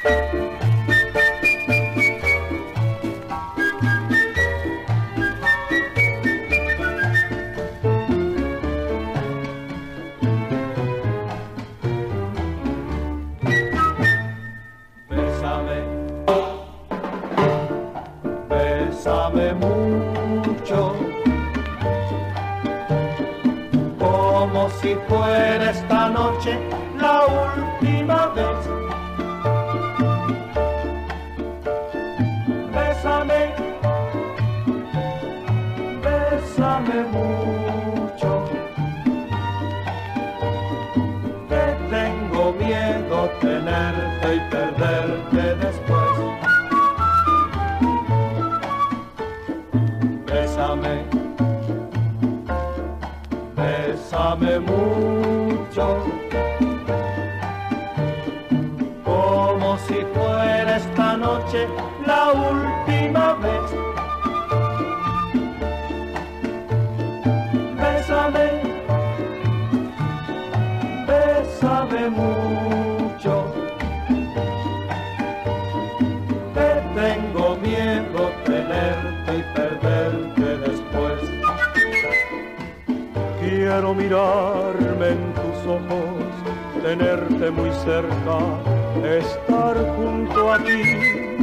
Bésame mucho, como si fuera esta noche la última vez. Bésame, bésame mucho, que tengo miedo tenerte y perderte después. Bésame, bésame mucho, como si fuera esta noche la última vez. Bésame, bésame mucho, que tengo miedo tenerte y perderte después. Quiero mirarme en tus ojos, tenerte muy cerca, estar junto a ti.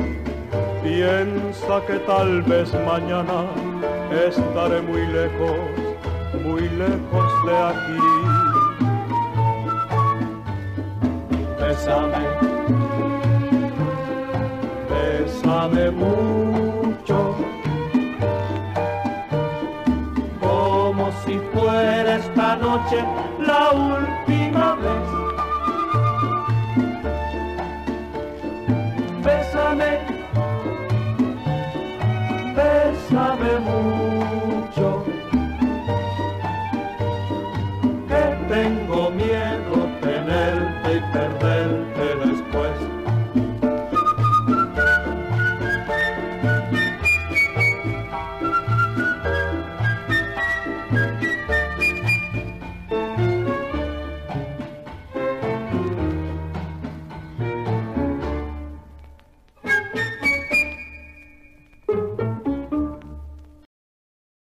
Piensa que tal vez mañana estaré muy lejos de aquí. Bésame, bésame mucho, como si fuera esta noche la última vez.